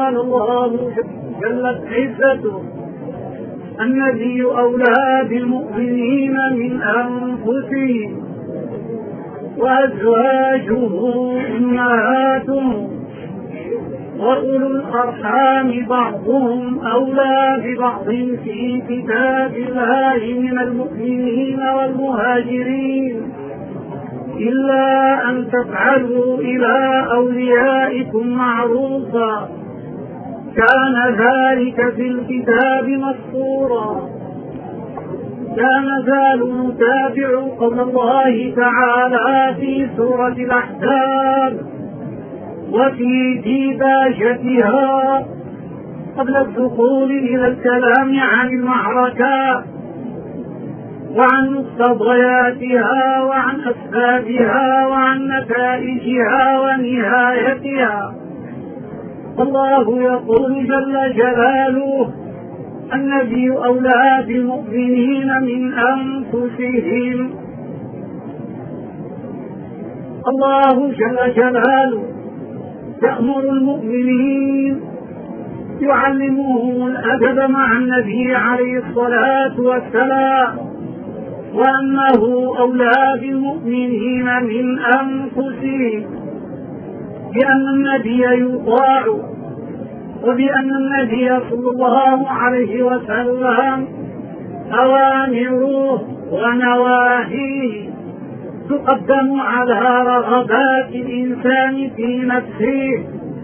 قال الله جلت عزته: النبي أولى بالمؤمنين من أنفسهم وأزواجه أمهاتهم وأولو الأرحام بعضهم أولى ببعض في كتاب الله من المؤمنين والمهاجرين إلا أن تفعلوا إلى أوليائكم معروفا كان ذلك في الكتاب مسطورا. لا نزال نتابع قول الله تعالى في سورة الأحزاب وفي ديباجتها قبل الدخول إلى الكلام عن المعركة وعن مقتضياتها وعن أسبابها وعن نتائجها ونهايتها. الله يقول جل جلاله: النبي أولى بالمؤمنين من أنفسهم. الله جل جلاله يأمر المؤمنين يعلمهم الأدب مع النبي عليه الصلاة والسلام، وأنه أولى بالمؤمنين من أنفسهم، بأن النبي يطاع، وبأن النبي صلى الله عليه وسلم أوامره ونواهيه تقدم على رغبات الإنسان في نفسه،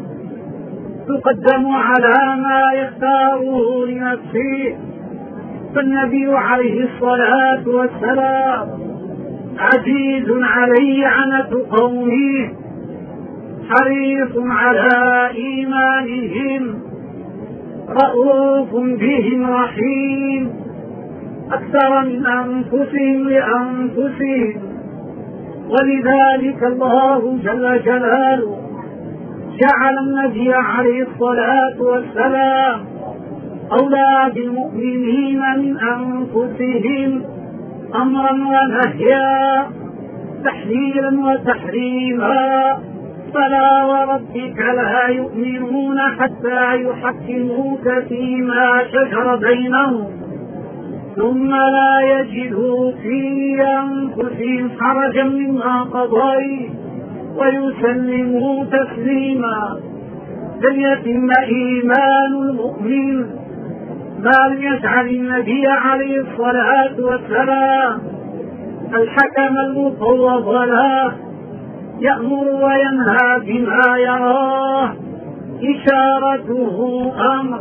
تقدم على ما يختاره لنفسه. فالنبي عليه الصلاة والسلام عزيز عليه عنة قومه، حريص على إيمانهم، رؤوف بهم رحيم، أكثر من أنفسهم لأنفسهم. ولذلك الله جل جلاله جعل النبي عليه الصلاة والسلام أولى بالمؤمنين من أنفسهم أمرا ونهيا، تحليلا وتحريما. فلا وربك لا يؤمنون حتى يحكموك فيما شجر بينهم ثم لا يجدوا في أنفسهم حرجا مما قضيت ويسلموا تسليما. لن يتم إيمان المؤمن ما لم يجعل النبي عليه الصلاة والسلام الحكم المفوض له، يأمر وينهى بما يراه، إشارته أمر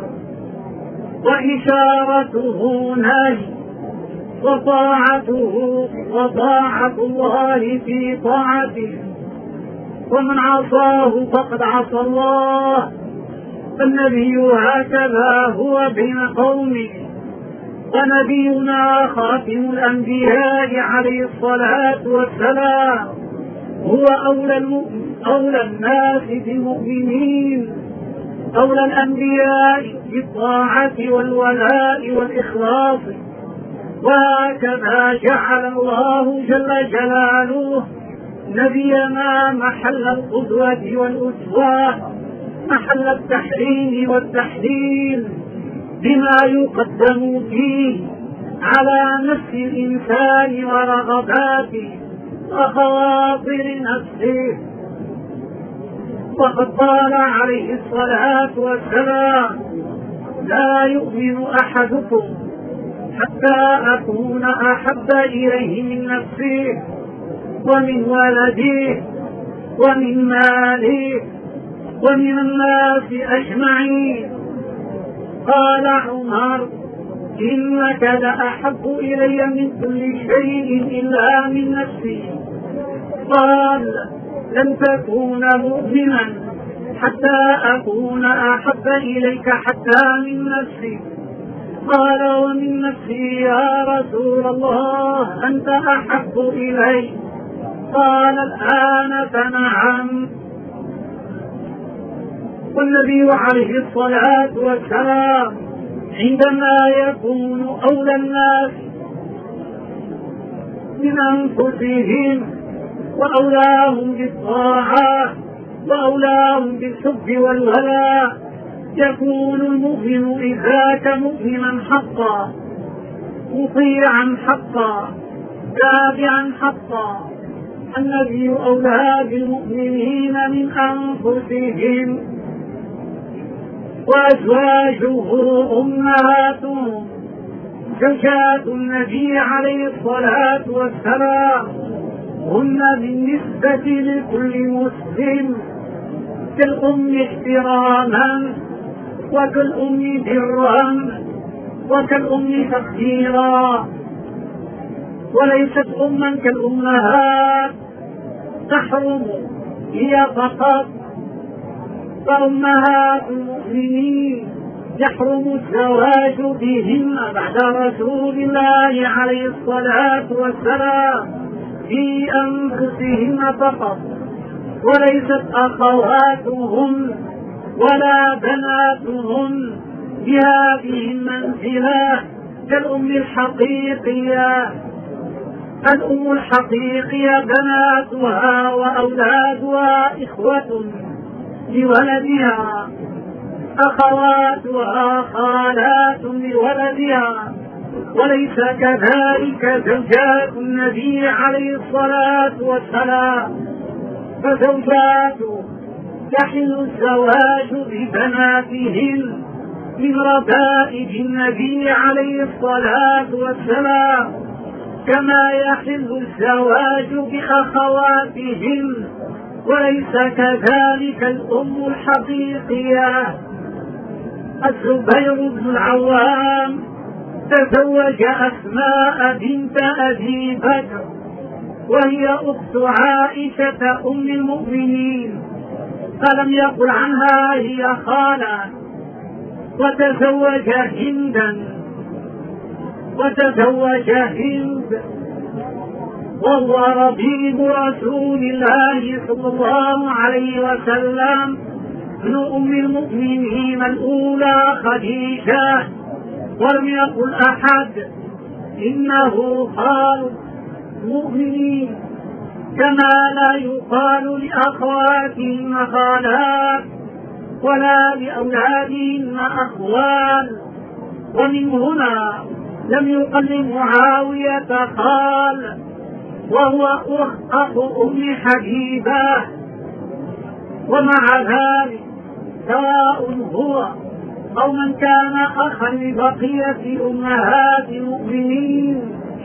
وإشارته نهي، وطاعة الله في طاعته، ومن عصاه فقد عصى الله. فالنبي هكذا هو بين قومه، ونبينا خاتم الأنبياء عليه الصلاة والسلام هو أولى الناس بالمؤمنين، أولى الأنبياء بالطاعة والولاء والإخلاص. وهكذا جعل الله جل جلاله نبينا محل القدوة والأسوة، محل التحريم والتحليل، بما يقدم فيه على نفس الإنسان ورغباته وخواطر نفسه. وقد قال عليه الصلاة والسلام: لا يؤمن أحدكم حتى أكون أحب إليه من نفسه ومن ولده ومن ماله ومن الناس أجمعين. قال عمر: إنك لأحب إلي من كل شيء إلا من نفسي. قال: لن تكون مؤمنا حتى أكون أحب إليك حتى من نفسي. قال: ومن نفسي يا رسول الله أنت أحب إلي. قال: الآن فنعم. والنبي عليه الصلاة والسلام عندما يكون أولى الناس من أنفسهم وأولاهم بالطاعة وأولاهم بالحب والولاء، يكون المؤمن إذ ذاك مؤمنا حقا، مطيعا حقا، تابعا حقا. النبي أولى بالمؤمنين من أنفسهم، وأزواجه أمهاتهم. زوجات النبي عليه الصلاة والسلام هن بالنسبة لكل مسلم كالأم احتراما، وكالأم برا، وكالأم تقديرا، وليست أما كالأمهات تحرم هي فقط. فأمهات المؤمنين يحرم الزواج بهن بعد رسول الله عليه الصلاة والسلام في أنفسهن فقط، وليست أخواتهن ولا بناتهن بهذه المنزلة كالأم الحقيقية. الأم الحقيقية بناتها وأولادها إخوة لولدها، أخواتها خالات لولدها، وليس كذلك زوجات النبي عليه الصلاة والسلام. فزوجاته يحل الزواج ببناتهن من ربائب النبي عليه الصلاة والسلام، كما يحل الزواج بأخواتهن، وليس كذلك الأم الحقيقية. الزبير بن العوام تزوج أسماء بنت أبي بكر، وهي أخت عائشة أم المؤمنين، فلم يقل عنها هي خالة. وتزوج هند وهو ربيب رسول الله صلى الله عليه وسلم ابن أم المؤمنين الأولى خديجة. ولم يقل أحد إنه خال المؤمنين، كما لا يقال لأخواتهن خالات ولا لأولادهن أخوال. ومن هنا لم يقل معاوية خال وهو أخ أم حبيبة. ومع ذلك سواء هو أو من كان أخا لبقية أمهات المؤمنين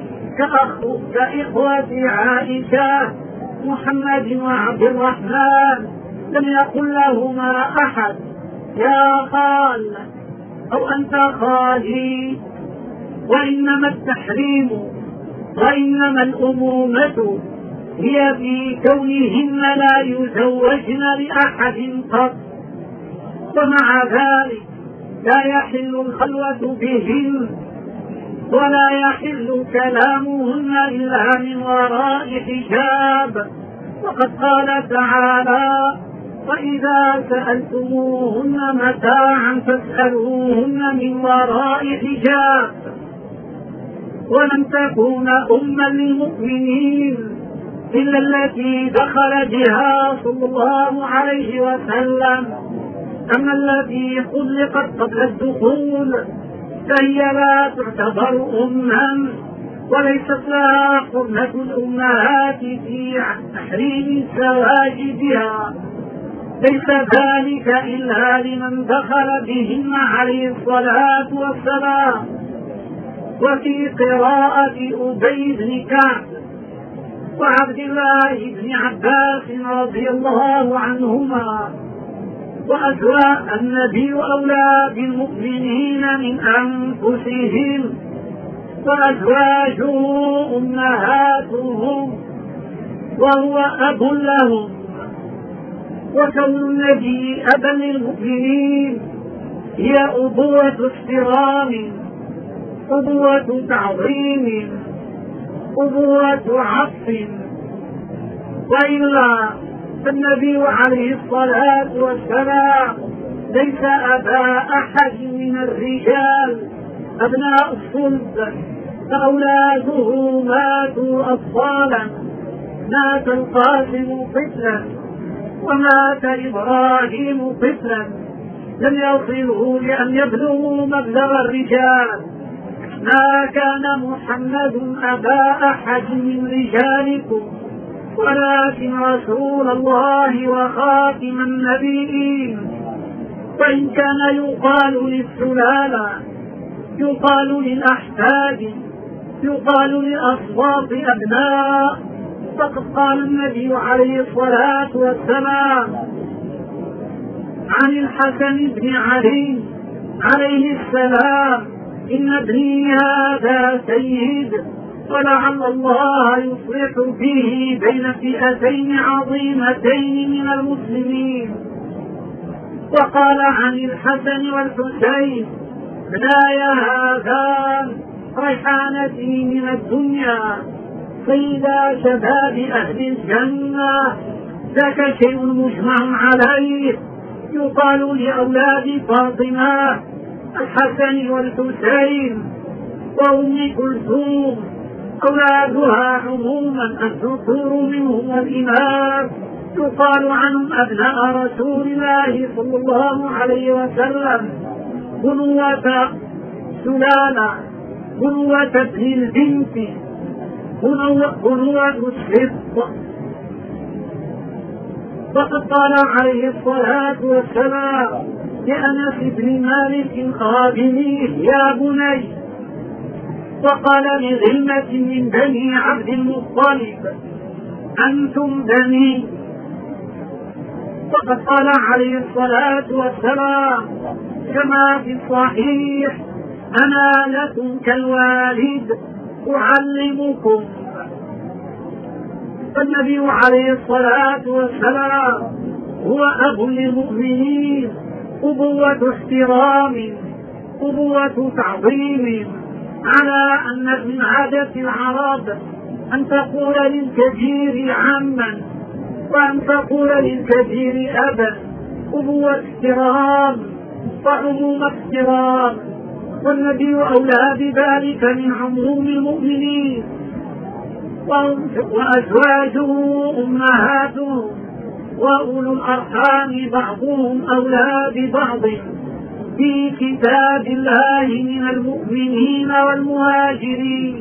كإخوة عائشة محمد وعبد الرحمن، لم يقل لهما أحد يا خال أو أنت خالي. وإنما التحريم وإنما الأمومة هي في كونهن لا يزوجن لأحد قط، ومع ذلك لا يحل الخلوة بهن ولا يحل كلامهن إلا من وراء حجاب. وقد قال تعالى: وإذا سألتموهن متاعا فاسألوهن من وراء حجاب. ولم تكون أما للمؤمنين إلا التي دخل بها صلى الله عليه وسلم، أما التي طلقت قبل الدخول فهي لا تعتبر أما، وليست لها حرمة الأمهات في تحريم الزواج بها. ليس ذلك إلا لمن دخل بهن عليه الصلاة والسلام. وفي قراءة أبي بن كعب وعبد الله بن عباس رضي الله عنهما: وأزواج النبي أولى بالمؤمنين من أنفسهم، وأزواجه أمهاتهم، وهو أب لهم. وكون النبي أبا للمؤمنين هي أبوة احترام، أبوة تعظيم، أبوة عطف. وإلا فالنبي عليه الصلاة والسلام ليس أبا أحد من الرجال أبناء الصلب، فأولاده ماتوا أطفالا، مات القاسم طفلا، ومات إبراهيم طفلا، لم يصلوا لأن يبلغوا مبلغ الرجال. ما كان محمد أبا أحد من رجالكم ولكن رسول الله وخاتم النبيين. وإن كان يقال للسلالة، يقال للأحفاد، يقال للأصوات أبناء، فقد قال النبي عليه الصلاة والسلام عن الحسن بن علي عليه السلام: إن ابني هذا سيد، ولعل الله يصلح به بين فئتين عظيمتين من المسلمين. وقال عن الحسن والحسين: ابناي هذان ريحانتي من الدنيا، سيدا شباب أهل الجنة. ذاك شيء مجمع عليه. يقال لأولاد فاطمة الحسن والحسين وأم كلثوم أولادها عموما الذكور منهم الإمام. يقال عنهم أبناء رسول الله صلى الله عليه وسلم بنوة سلالة، بنوة ابن البنت، بنوة الصدق. وقد قال عليه الصلاة والسلام لأنس بن مالك خادميه: يا بني. وقال لغلمة من بني عبد المطلب: أنتم بني. وقد قال عليه الصلاة والسلام كما في الصحيح: أنا لكم كالوالد أعلمكم. فالنبي عليه الصلاة والسلام هو أب للمؤمنين، أبوة احترام، أبوة تعظيم، على أن من عادة العرب أن تقول للكبير عما وأن تقول للكبير أبا. أبوة احترام وعموم احترام، والنبي أولى بذلك من عموم المؤمنين. وأزواجه أمهاتهم، وأولو الأرحام بعضهم أولى ببعض في كتاب الله من المؤمنين والمهاجرين.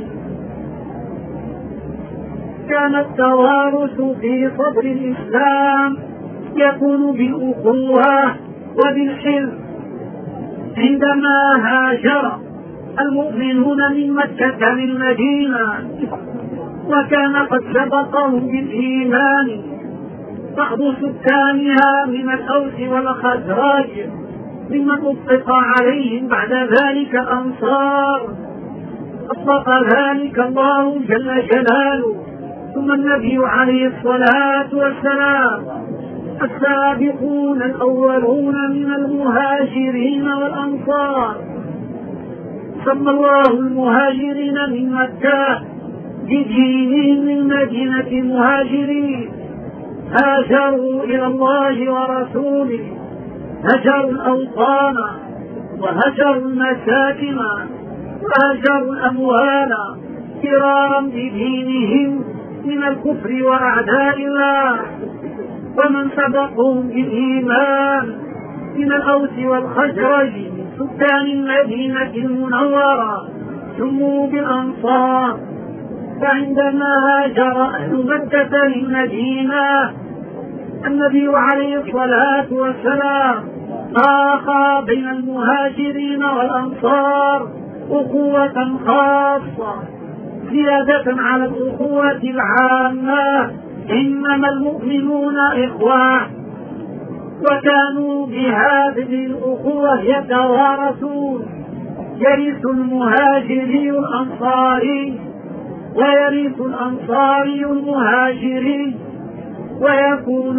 كان التوارث في صدر الإسلام يكون بالأخوة وبالحلم. عندما هاجر المؤمنون من مكة للمدينة وكان قد سبقهم بالإيمان بعض سكانها من الأوس والخزرج ممن أطلق عليهم بعد ذلك الأنصار، أطلق ذلك الله جل جلاله. ثم النبي عليه الصلاة والسلام: السابقون الأولون من المهاجرين والأنصار. سمى الله المهاجرين من مكة بجيلهم للمدينة مهاجرين، هاجروا إلى الله ورسوله، هجروا الأوطان وهجروا المساكن وهجروا الأموال فرارا بدينهم من الكفر وأعداء الله. ومن سبقهم بالإيمان من الأوس والخزرج من سكان المدينة المنورة سموا بالأنصار. فعندما هاجر أهل مكة للمدينة النبي عليه الصلاة والسلام آخى بين المهاجرين والأنصار أخوة خاصة زيادة على الأخوة العامة: إنما المؤمنون إخوة. وكانوا بهذه الأخوة يتوارثون، يرث المهاجري الأنصاري ويرث الأنصاري المهاجري، ويكون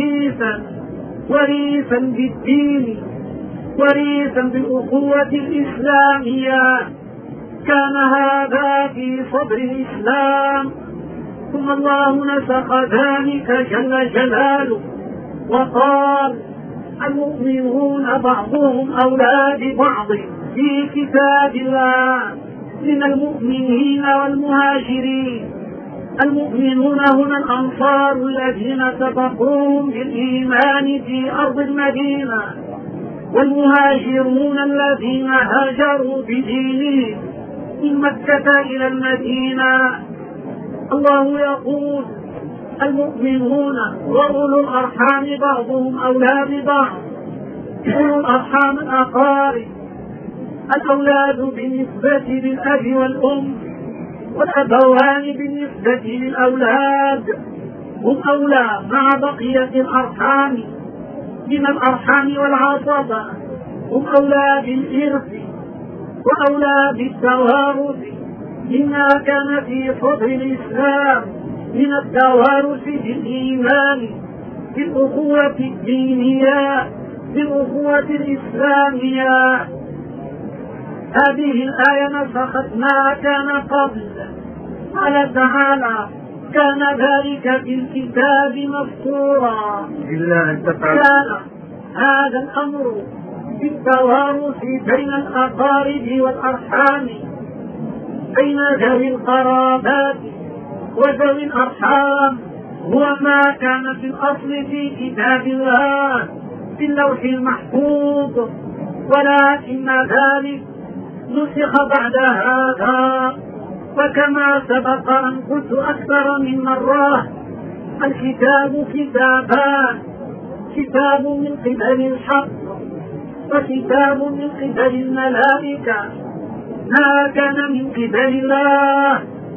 وريثا بالدين، وريثا بالأخوة الإسلامية. كان هذا في صدر الإسلام، ثم الله نسخ ذلك جل جلاله وقال: المؤمنون بعضهم أولى ببعض في كتاب الله من المؤمنين والمهاجرين. المؤمنون هنا الأنصار الذين سبقوهم بالإيمان في أرض المدينة، والمهاجرون الذين هاجروا بدينهم من مكة إلى المدينة. الله يقول: المؤمنون وأولو الأرحام بعضهم أولى ببعض. أولو الأرحام الأقارب، الأولاد بالنسبة للأب والأم، والأبوان بالنسبة للأولاد هم أولى مع بقية الأرحام من الأرحام والعصبة، هم أولى بالإرث وأولى بالتوارث مما كان في صدر الإسلام من التوارث بالإيمان، بالأخوة الدينية، بالأخوة الإسلامية. هذه الآية نسخت ما كان قبل. قال تعالى: كان ذلك في الكتاب مسطورا. كان هذا الأمر بالتوارث بين الأقارب والأرحام، بين ذوي القرابات وذوي الأرحام، هو ما كان في الأصل في كتاب الله في اللوح المحفوظ، ولكن ذلك نسخ بعد هذا. وكما سبق أن قلت أكثر من مرة: الكتاب كتابان، كتاب من قبل الحق وكتاب من قبل الملائكة. ما كان من قبل الله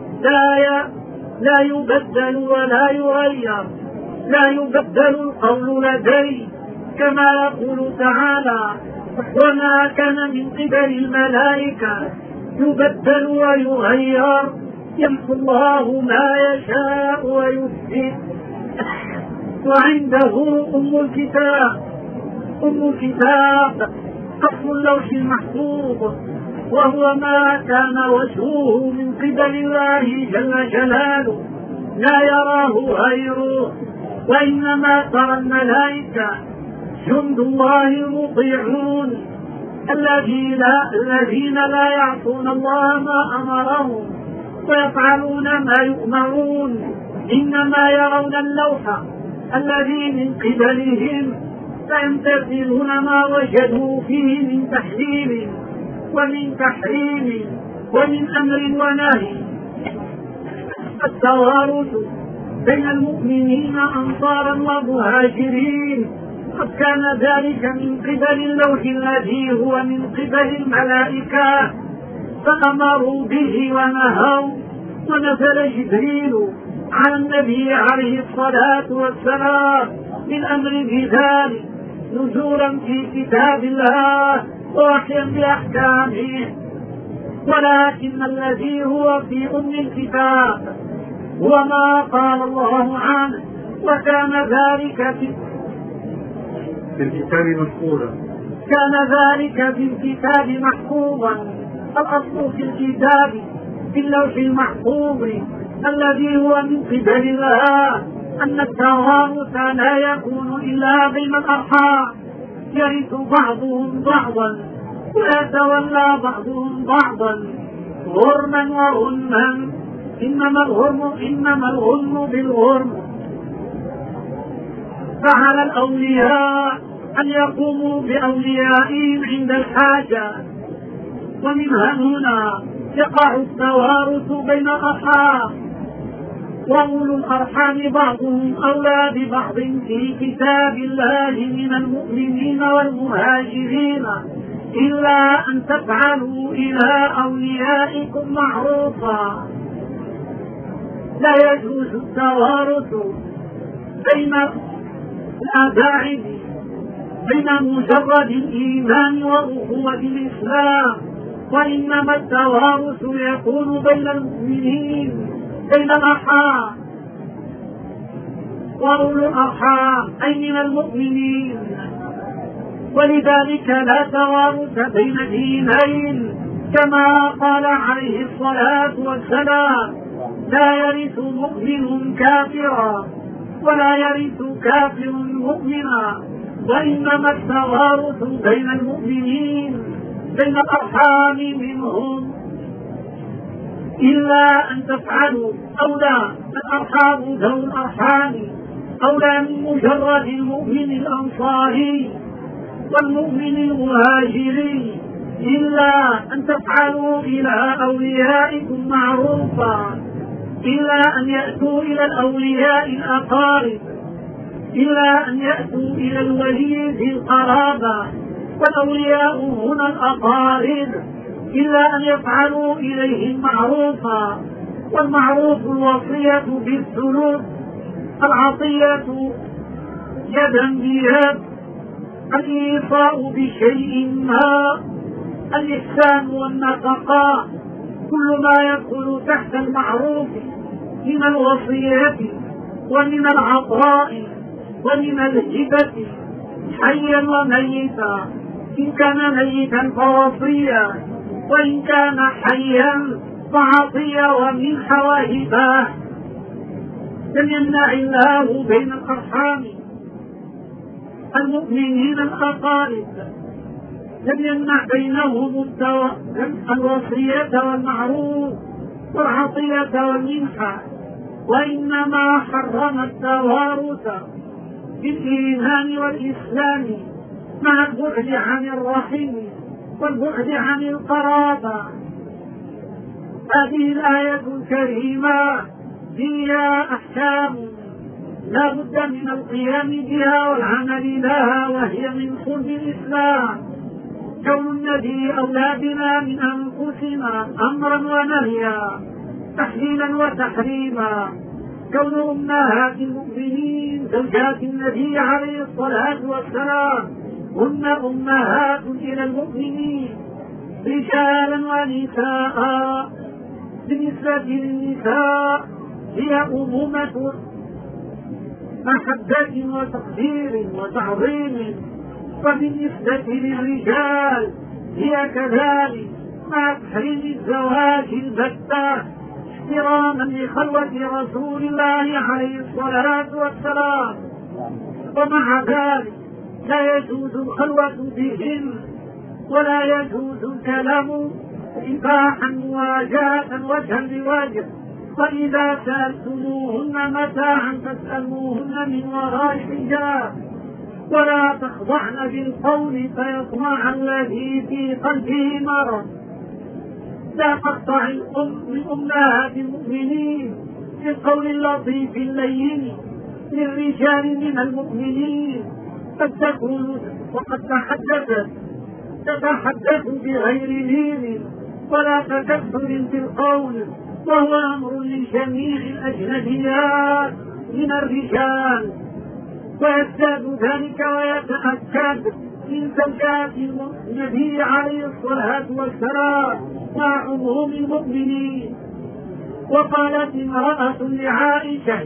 لا يبدل ولا يغير، لا يبدل القول لدي، كما يقول تعالى: وما كان من قبل الملائكة يبدل ويغير، يمحو الله ما يشاء ويثبت. وعنده أم الكتاب أصل اللوح المحفوظ، وهو ما كان وجهه من قبل الله جل جلاله لا يراه غيره. وإنما ترى الملائكة جند الله المطيعون الذين لا يعصون الله ما أمرهم ويفعلون ما يؤمرون. إنما يرون اللوح الذي من قبلهم فيمتثلون ما وجدوا فيه من تحليل ومن تحريم ومن أمر ونهي. التوارث بين المؤمنين أنصارا ومهاجرين قد كان ذلك من قبل اللوح الذي هو من قبل الملائكة، فأمروا به ونهوا، ونزل جبريل على النبي عليه الصلاة والسلام بالأمر بذلك نزولا في كتاب الله ووحيا بأحكامه. ولكن الذي هو في أم الكتاب هو ما قال الله عنه: وكان ذلك في الكتاب محفوظا. كان ذلك في الكتاب محفوظا. الأصل في الكتاب في اللوح المحفوظ الذي هو من قبل الله أن التوارث لا يكون إلا بين الأرحام، يرث بعضهم بعضا ويتولى بعضهم بعضا غرما وغنما. إنما الغنم بالغرم. فعلى الأولياء أن يقوموا بأوليائهم عند الحاجة، ومن هنا يقع التوارث بين الأرحام. وأولو الأرحام بعضهم أولى ببعض في كتاب الله من المؤمنين والمهاجرين إلا أن تفعلوا إلى أوليائكم معروفا. لا يجوز التوارث بين الأباعد بين مجرد الإيمان وأخوة الإسلام، وإنما التوارث يكون بين المؤمنين بين الأرحام. وأولو الأرحام أي من المؤمنين، ولذلك لا توارث بين دينين، كما قال عليه الصلاة والسلام: لا يرث مؤمن كافرا ولا يرث كافر مؤمنا، وإنما التوارث بين المؤمنين بين الأرحام منهم إلا أن تفعلوا أولى الأرحام ذو الأرحام أولى من مجرد المؤمن الأنصاري والمؤمن المهاجر إلا أن تفعلوا إلى أوليائكم معروفا، إلا أن يأتوا إلى الأولياء الأقارب، إلا أن يأتوا إلى الولي ذي القرابة، والأولياء هنا الأقارب، إلا أن يفعلوا إليهم معروفا. والمعروف الوصية بالسلوك، العطية يدا بيد، الإيصاء بشيء ما، الإحسان والنفقة، كل ما يدخل تحت المعروف من الوصية ومن العطاء ومن الهبة حيا وميتا، إن كان ميتا فوصية، وإن كان حيا فعطية ومنح وهبة. لم يمنع الله بين الأرحام المؤمنين الأقارب، لم يمنع بينهم الوصية والمعروف والعطية والمنحة، وإنما حرم التوارث بالإيمان والإسلام مع البعد عن الرحم والبعد عن القرابة. هذه الآية الكريمة فيها أحكام لا بد من القيام بها والعمل لها، وهي من صلب الإسلام. كون النبي أولى بنا من أنفسنا أمرا ونهيا، تحليلا وتحريما. كون أمهات المؤمنين زوجات النبي عليه الصلاة والسلام هن أمهات إلى المؤمنين رجالا ونساء. بالنسبة للنساء هي أمومة محبة وتقدير وتعظيم، وبالنسبة للرجال هي كذلك مع تحريم الزواج البتة احتراما لخلوة رسول الله عليه الصلاة والسلام. ومع ذلك لا يجوز الخلوة بهم ولا يجوز الكلام إباحا مواجهة وجها بوجه. وإذا سألتموهن متاعا فاسألوهن من وراء حجاب، ولا تخضعن بالقول فيطمع الذي في قلبه مرض. لا تقطع من أمهات المؤمنين بالقول اللطيف اللين للرجال من المؤمنين، قد تكون وقد تتحدث بغير لين ولا تكثر في القول، وهو أمر لجميع الأجنبيات من الرجال. ويزداد ذلك ويتأكد من زوجات النبي عليه الصلاة والسلام مع عموم المؤمنين. وقالت امرأة لعائشة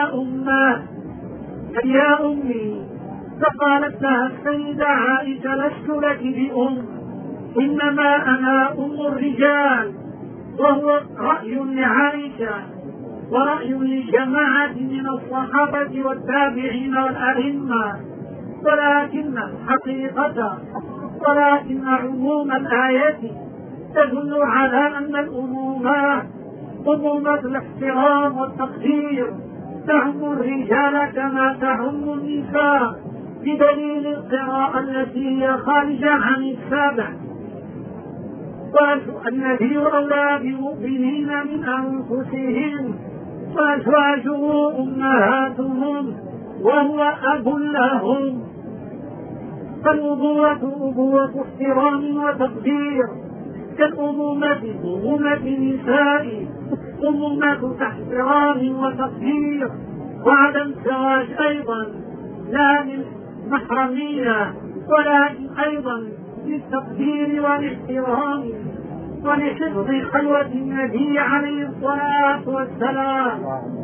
يا أمي، فقالت لها السيدة عائشة لست لك بأم، إنما أنا أم الرجال. وهو رأي لعائشة ورأي لجماعة من الصحابة والتابعين والأئمة، ولكن عموم الآية تدل على أن الأمومة الاحترام والتقدير تعم الرجال كما تعم النساء، بدليل القراءة التي هي خارجة عن السابع. والنبي أولى بالمؤمنين من أنفسهم وأزواجه أمهاتهم وهو أب لهم. فالأبوة أبوة احترام وتقدير، كالأمومة أمومة النساء أمومة احترام وتقدير، وعدم زواج أيضا لا للمحرمية ولكن أيضا للتقدير والاحترام ولحفظ خلوة النبي عليه الصلاة والسلام.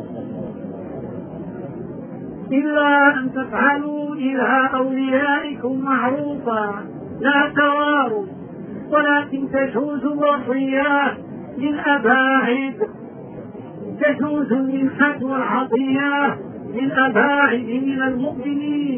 إلا أن تفعلوا إلى أوليائكم معروفا لا تواروا، ولكن تجوز الوصيات للأباعد، تجوز المنحة والعطية للأباعد من المؤمنين.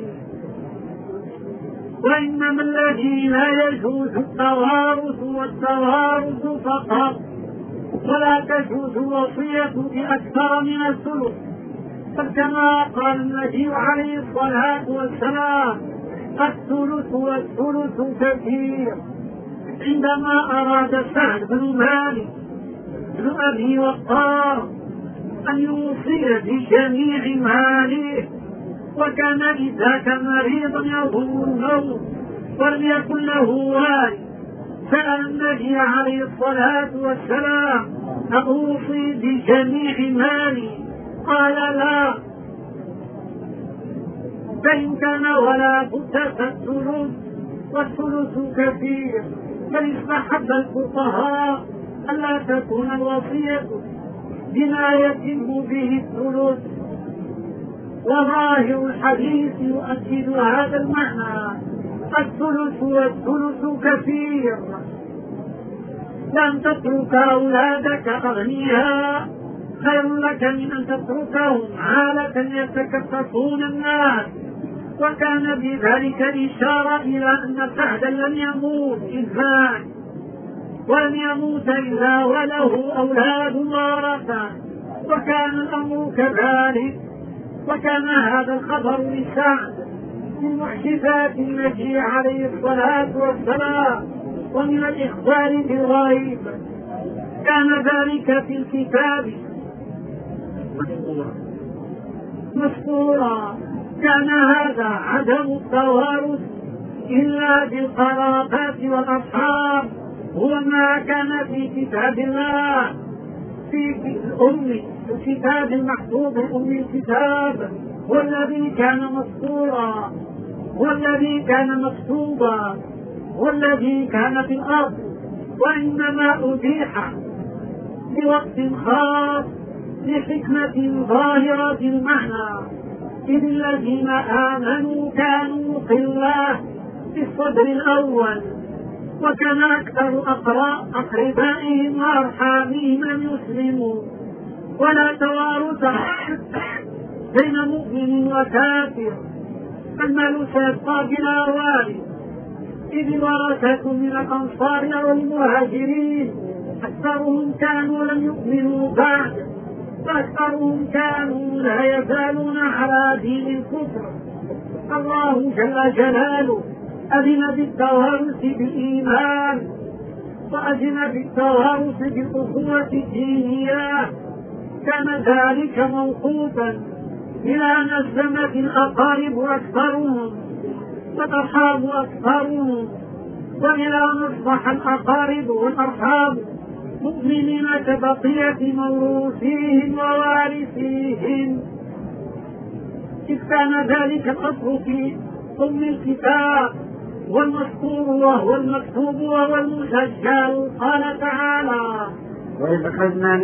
وإنما الذي لا يجوز التوارث والتوارث فقط، ولا تجوز الوصية بأكثر من الثلث. فكما قال النبي عليه الصلاة والسلام الثلث والثلث كثير. عندما أراد سعد بن مالك بن أبي وقاص أن يوصي بجميع ماله، وكان لذاك مريضا يظن الموت ولم يكن له والد، سأل النبي عليه الصلاة والسلام: أوصي بجميع مالي؟ قال: لا، فإن كان ولا بد فالثلث، والثلث كثير. بل استحب الفقهاء ألا تكون الوصية بما يتم به الثلث، وظاهر الحديث يؤكد هذا المعنى: الثلث والثلث كثير. لأن تترك أولادك أغنياء خير لك من أن تتركهم عالة يتكففون الناس. وكان بذلك إشارة إلى أن سعدا لم يموت إذ مات، ولم يموت إلا وله أولاد ورثة، وكان الأمر كذلك. وكان هذا الخبر لسعد من معجزات النبي عليه الصلاة والسلام ومن الإخبار بالغيب. كان ذلك في الكتاب مسطورا. كان هذا عدم التوارث إلا بالقرابات والأصحاب هو ما كان في كتاب الله، في الكتاب المحفوظ أم الكتاب، هو الذي كان مسطورا، هو الذي كان مكتوبا، هو الذي كان في الأرض، وإنما أبيح بوقت خاص لحكمة ظاهرة المعنى، إذ الذين آمنوا كانوا قلة في الصدر الأول، وكان أكثر أقربائهم وأرحامهم لم يسلموا، ولا توارث بين مؤمن وكافر، المال سيبقى بلا والد، إذ الورثة من الأنصار والمهاجرين أكثرهم كانوا لم يؤمنوا بعد، فأكثرهم كانوا لا يزالون على دين الكفر. الله جل جلاله أذن بالتوارث بالإيمان، وأذن بالتوارث بالأخوة الدينية. كان ذلك موقوفا إلى أن الزمت الأقارب أكثرهم والأرحام أكثرهم، وإلى أن أصبح الأقارب والأرحام مؤمنين كبقية موروثيهم ووارثيهم، إذ كان ذلك الأصل في أم الكتاب والمذكور وهو المكتوب وهو المسجل. قال تعالى: وإذ أخذنا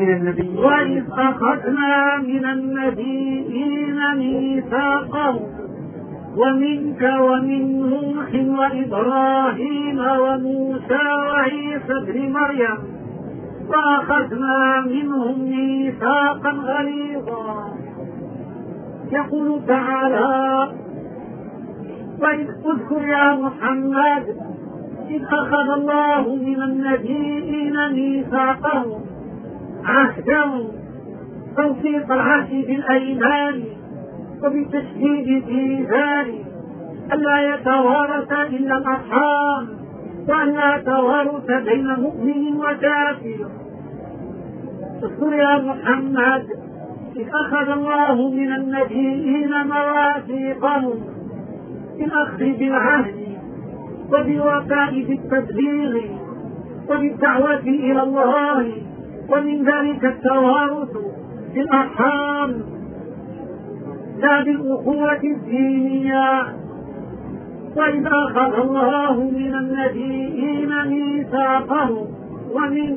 من النبيين ميثاقهم ومنك ومن نوح وإبراهيم وموسى وعيسى ابن مريم وأخذنا منهم ميثاقا غليظا. يقول تعالى: وإذ اذكر يا محمد إذ أخذ الله من النبيين ميثاقهم عهدهم، توثيق العهد بالأيمان وبالتشديد في ذلك ألا يتوارث إلا الأرحام، وأن لا توارث بين مؤمن وكافر. اذكر يا محمد إذ أخذ الله من النبيين مواثيقهم بالأخذ بالعهد وبالوفاء بالتبليغ وبالدعوة إلى الله، ومن ذلك التوارث بالأرحام لا بالأخوة الدينية. وإذ أخذ الله من النبيين ميثاقهم ومن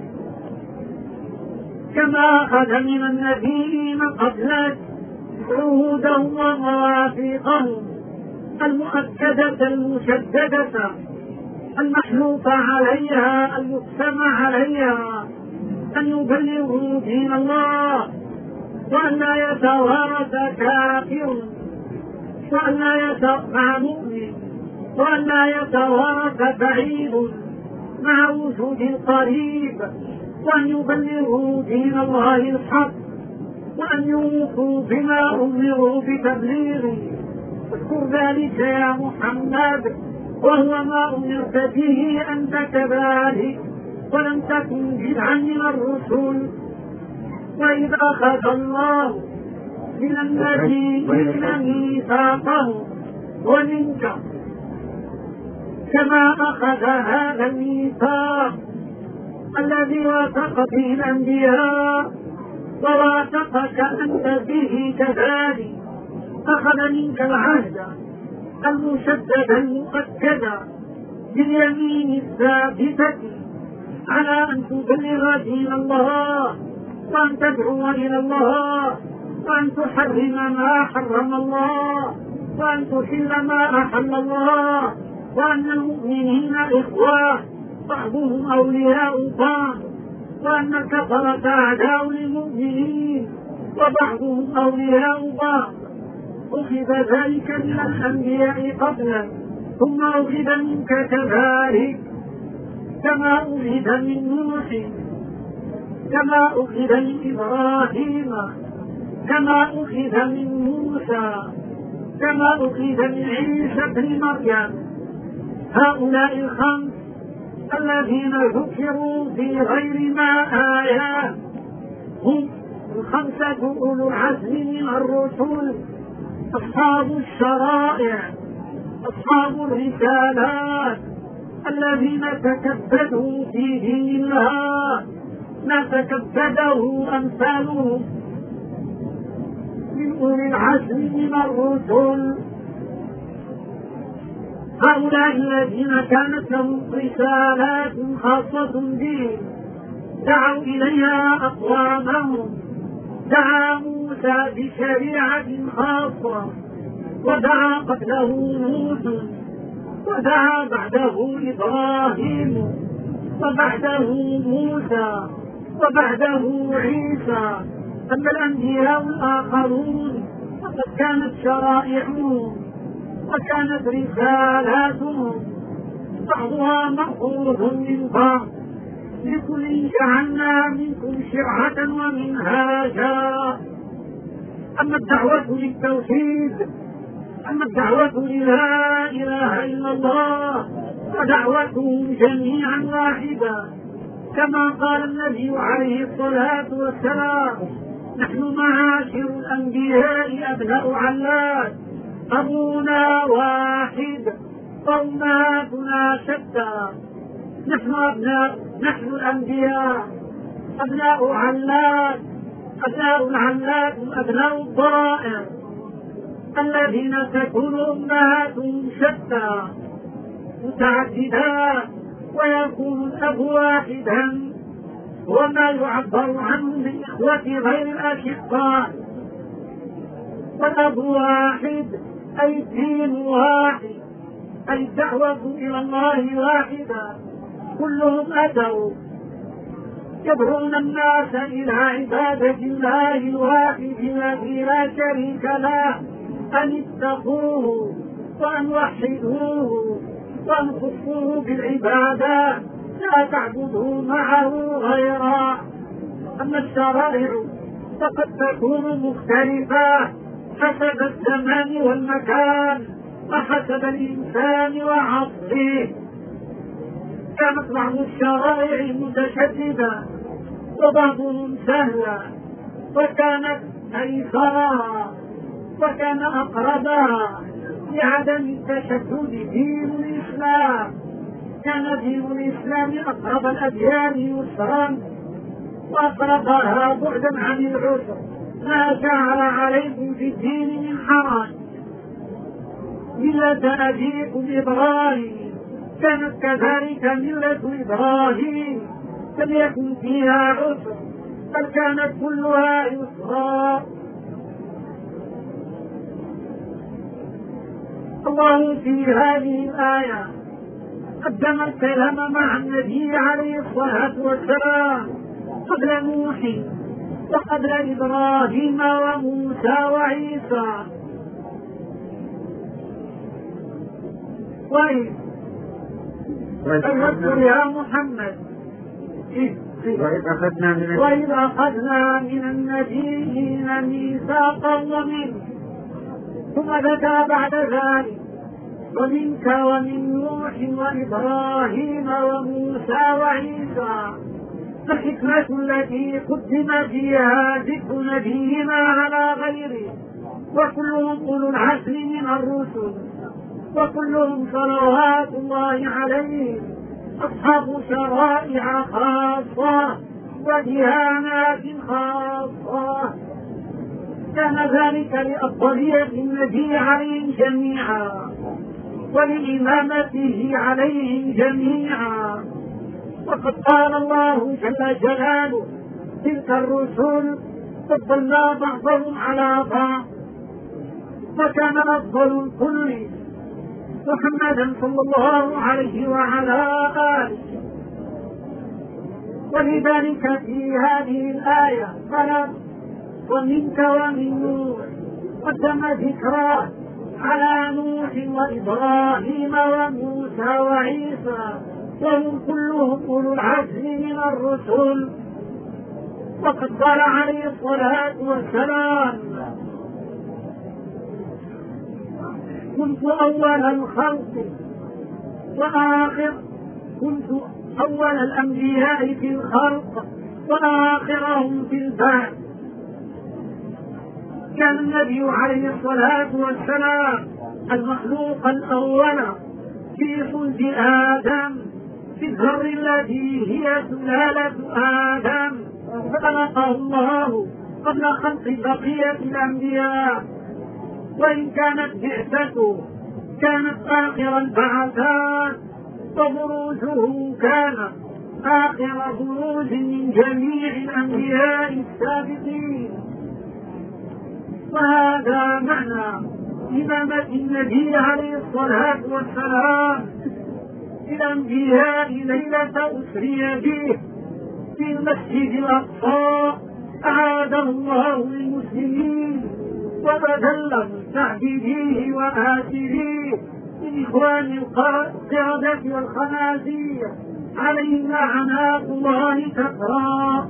كما أخذ من النبيين قبلك عهودهم ومواثيقهم المؤكدة المشددة المحلوف عليها المقسم عليها أن يبلغوا دين الله، وأن لا يتوارث كافر وأن لا مع مؤمن، وأن لا يتوارث بعيد مع وجود القريب، وأن يبلغوا دين الله الحق، وأن يوفوا بما أمروا بتبليغه، اذكر ذلك يا محمد، وهو ما أمرت به أنت كذلك، ولم تكن بدعا من الرسل. وإذ أخذ الله من النبيين ميثاقهم ومنك كما أخذ هذا الميثاق الذي واثق به الأنبياء وواثقك أنت به كذلك، أخذ منك العهد المشدد المؤكد باليمين الثابتة على أن تبلغ دين الله، وأن تدعو إلى الله، وأن تحرم ما حرم الله، وأن تحل ما أحل الله، وأن المؤمنين إخوة بعضهم أولياء بعض، وأن الكفرة أعداء للمؤمنين وبعضهم أولياء بعض. أخذ ذلك من الأنبياء قبلا، ثم أخذ منك كذلك، كما أخذ من نوح، كما أخذ من إبراهيم، كما أخذ من موسى، كما أخذ من عيسى بن مريم. هؤلاء الخمس الذين ذكروا في غير ما آيات هم الخمسة أولو العزم من الرسل، أصحاب الشرائع، أصحاب الرسالات، الذين تكبدوا في دين الله ما تكبده أمثالهم من أولي العزم من الرسل. هؤلاء الذين كانت لهم رسالات خاصة بهم دعوا إليها أقوامهم. دعا موسى بشريعة خاصة، ودعا قبله نوح، ودعا بعده إبراهيم، وبعده موسى، وبعده عيسى. أما الأنبياء الآخرون فقد كانت شرائعهم وكانت رسالاتهم بعضها مأخوذ من بعض، لكل جعلنا منكم شرعة ومنهاجا. أما الدعوة للتوحيد، أما الدعوة للا إله إلا الله فدعوتهم جميعا واحدة، كما قال النبي عليه الصلاة والسلام: نحن معاشر الأنبياء أبناء علات، أبونا واحد وأمهاتنا شتى. نحن الأنبياء أبناء علات، أبناء العلات أبناء الضرائر الذين تكون أمهاتهم شتى متعددات، ويكون الأب واحدا، وما يعبر عنه بالإخوة غير الأشقاء. والأب واحد أي الدين واحد، أي الدعوة إلى الله واحدة. كلهم أتوا يدعون الناس إلى عبادة الله الواحد الذي لا شريك له، أن اتقوه وأن وحدوه وأن خصوه بالعبادة، لا تعبدوا معه غيره. أما الشرائع فقد تكون مختلفة حسب الزمان والمكان وحسب الإنسان وعصره. كانت بعض الشرائع متشددة وبعضهم سهلة، وكانت أيسرها وكان أقربها لعدم التشدد دين الإسلام. كان دين الإسلام أقرب الأديان يسرا وأقربها بعدا عن العسر. ما جعل عليكم في الدين من حرج، ملة أبيكم إبراهيم كانت كذلك ملة إبراهيم، لم يكن فيها عسر بل كانت كلها يسرا. الله في هذه الآية قدم الكلام مع النبي عليه الصلاة والسلام قبل نوح وقبل إبراهيم وموسى وعيسى. واذكر يا محمد وإذ أخذنا من النبيين ميثاقا ومنك ثم ذكر بعد ذلك ومنك ومن نوح وإبراهيم وموسى وعيسى. الحكمة التي قدم فيها ذكر نبينا على غيره، وكلهم أولو العزم من الرسل، وكلهم صلوات الله عليهم أصحاب شرائع خاصة وديانات خاصة. كان ذلك لأفضلية النبي عليهم جميعا ولإمامته عليهم جميعا. وقد قال الله جل جلاله: تلك الرسل فضلنا بعضهم على بعض. فكان أفضل الكل محمدا صلى الله عليه وعلى آله. ولذلك في هذه الآية قال: ومنك ومن نوح، قدم ذكراه على نوح وإبراهيم وموسى وعيسى، وهم كلهم أولو العزم من الرسل. وقد قال عليه الصلاة والسلام: كنت أول الخلق كنت أول الأنبياء في الخلق وآخرهم في البعث. كان النبي عليه الصلاة والسلام المخلوق الأول في صلب آدم، في الذر الذي هي سلالة آدم، فخلقه الله قبل خلق بقية الأنبياء. وإن كانت بعثته كانت آخر البعثات، وبروزه كان آخر بروز من جميع الأنبياء السابقين. وهذا معنى إمامة النبي عليه الصلاة والسلام الأنبياء ليلة أسري به في المسجد الأقصى، أعاده الله للمسلمين وأذل مستعبديه وآسريه من إخوان القردة والخنازير عليهم لعنات الله كثرا.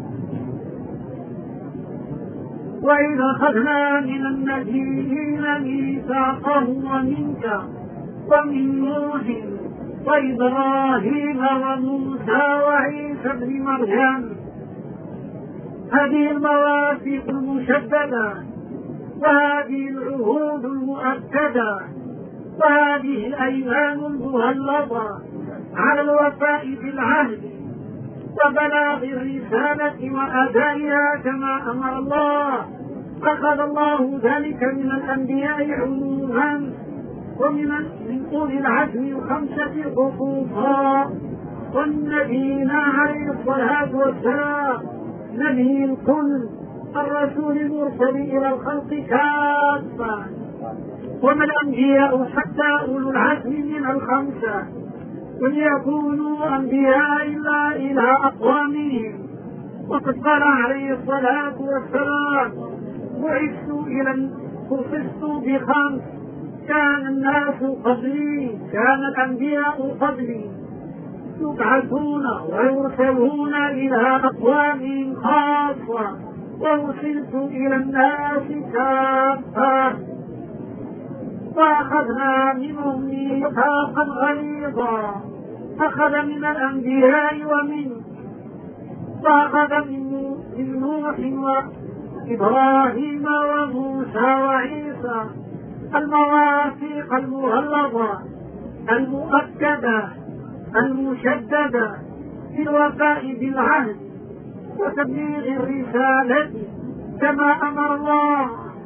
وإذا أخذنا من النبيين ميثاقهم ومنك ومن نوح وإبراهيم وموسى وعيسى ابن مريم. هذه المواثيق المشددة، وهذه العهود المؤكدة، وهذه الأيمان المغلظة على الوفاء بالعهد وبلاغ الرسالة وأدائها كما أمر الله. أخذ الله ذلك من الأنبياء عموما ومن أولي العزم الخمسة خصوصا. والنبيين عليه الصلاة والسلام نبي الكل، الرسول المرسل إلى الخلق كافة. وما الأنبياء حتى أولو العزم من الخمسة، وليكونوا أنبياء إلا إلى أقوامهم. وقد قال عليه الصلاة والسلام: خصصت بخمس، كان الناس قبلي، كان الأنبياء قبلي، يبعثون ويرسلون إلى أقوام خاصة، وأرسلت إلى الناس كافة. وأخذنا منهم ميثاقا غليظا، أخذ من الأنبياء وأخذ من نوح وإبراهيم وموسى وعيسى المواثيق المغلظة المؤكدة المشددة في الوفاء بالعهد وتبليغ الرسالة كما أمر الله.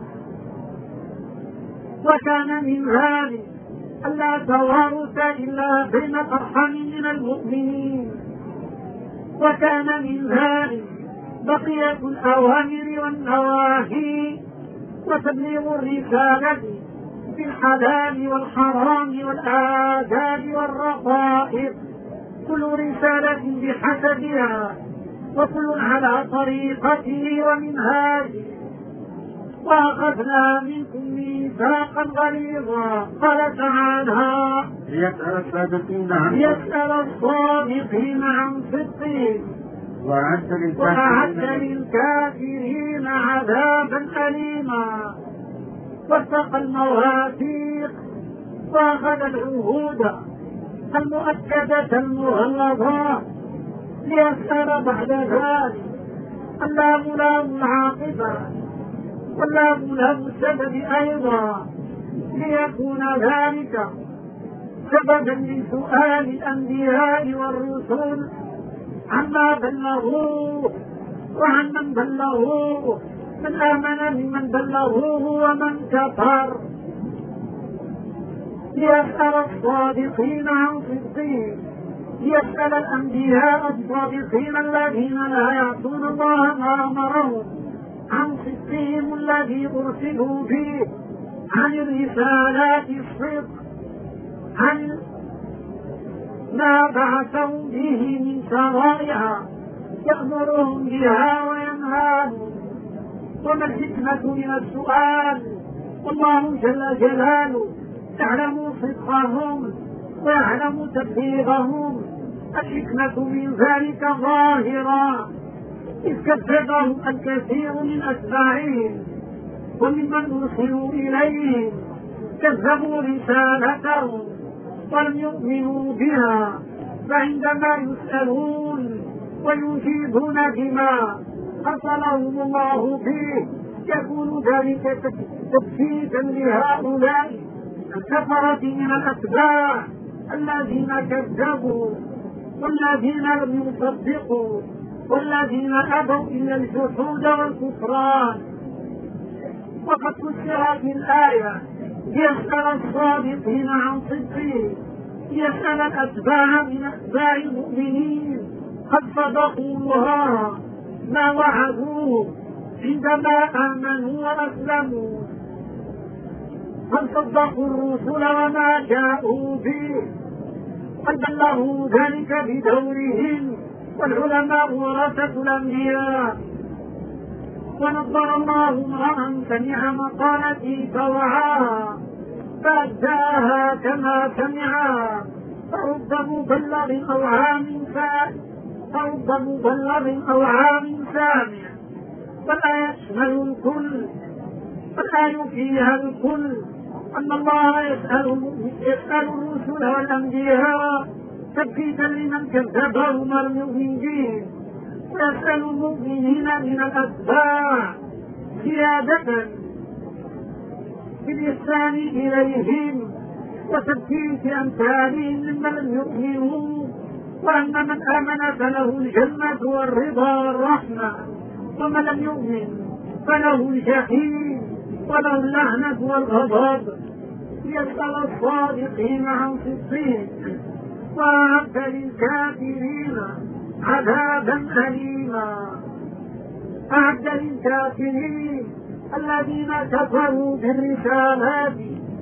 وكان من ذلك ألا توارث إلا بين الأرحام من المؤمنين. وكان من ذلك بقية الأوامر والنواهي وتبليغ الرسالة في الحلال والحرام والآداب والرقائق، كل رسالة بحسبها وكل على طريقته ومنهاجه. وأخذنا منكم ميثاقا غليظا. قال تعالى: ليسأل الصادقين عن صدقهم وأعد للكافرين عذابا أليما. واتقى المواثيق وأخذ العهود المؤكدة المغلظة ليسأل بعد ذلك اللام لام العاقبة واللام لام السبب أيضا ليكون ذلك سببا لسؤال الأنبياء والرسل عما بلغوه وعن من بلغوه من آمن ممن بلغوه ومن كفر ليسأل الصادقين عن صدقهم ليسأل الأنبياء الصادقين الذين لا يعصون الله ما أمرهم عن صدقهم الذي أرسلوا فيه عن الرسالات الصدق عن ما بعثوا به من شرائع يأمرهم بها وينهاهم وما الحكمة من السؤال والله جل جلاله يعلم صدقهم ويعلم تبليغهم الحكمة من ذلك ظاهرة إذ كذبهم الكثير من أتباعهم وممن أرسلوا إليهم كذبوا رسالتهم ولم يؤمنوا بها فعندما يسألون ويجيبون بما أرسلهم الله به يكون ذلك تثبيتا لهؤلاء الكفرة من الأتباع الذين كذبوا والذين لم يصدقوا والذين أبوا إلا الجحود والكفران. وقد فسرت الآية يسأل الصادقين عن صدقهم يسأل الأتباع من أتباع المؤمنين قد صدقوا الله ما وعدوه عندما آمنوا وأسلموا قد صدقوا الرسل وما جاءوا به قد بلغوا ذلك بدورهم والعلماء ورثة الأنبياء. ونظر الله امرأ سمع مقالتي فوعاها فأداها كما سمعها فرب مبلغ أو عام سامع فلا يشمل الكل فلا فيها الكل أن الله يسأل الرسل والأنبياء تثبيتا لمن كذبهم المؤمنين ويسأل المؤمنين من الأتباع زيادة بالإحسان إليهم وتثبيت أمثالهم ممن لم يؤمنوا وأن من آمن فله الجنة والرضا والرحمة ومن لم يؤمن فله الجحيم وله اللعنة والغضب. يسأل الصادقين عن صدقهم وأعد للكافرين عذابا أليما. أعد للكافرين الذين كفروا بالرسالات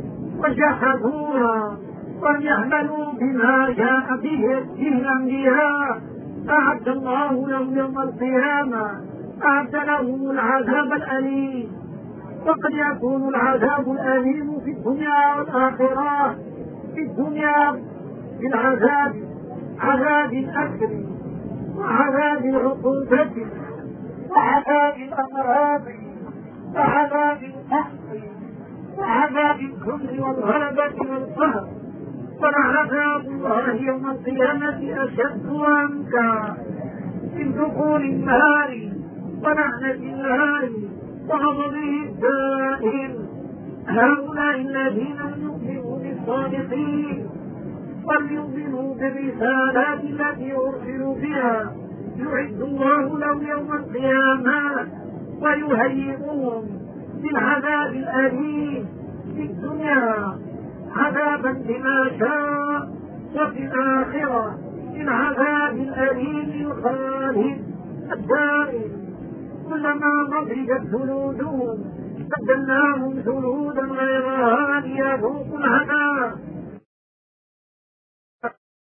وجحدوها ولم يعملوا بما جاء به الأنبياء أعد الله لهم يوم القيامة أعد لهم العذاب الأليم. وقد يكون العذاب الأليم في الدنيا والآخرة. في الدنيا بالعذاب عذاب الأكل وعذاب العقوبة وعذاب الأمراض وعذاب الفقر وعذاب الكفر والغلبة والقهر. ولعذاب الله يوم القيامة أشد وأنكى من دخول النار ولعنة الله وغضبه الدائم. هؤلاء الذين يؤمنوا بالصادقين وليؤمنوا بالرسالات التي أرسلوا بها يعد الله لهم يوم القيامة ويهيئهم بالعذاب الأليم في الدنيا عذابا بما شاء وفي الآخرة بالعذاب الأليم الخالد الدائم. كلما نضجت جلودهم بدلناهم جلودا غيرها ليذوقوا العذاب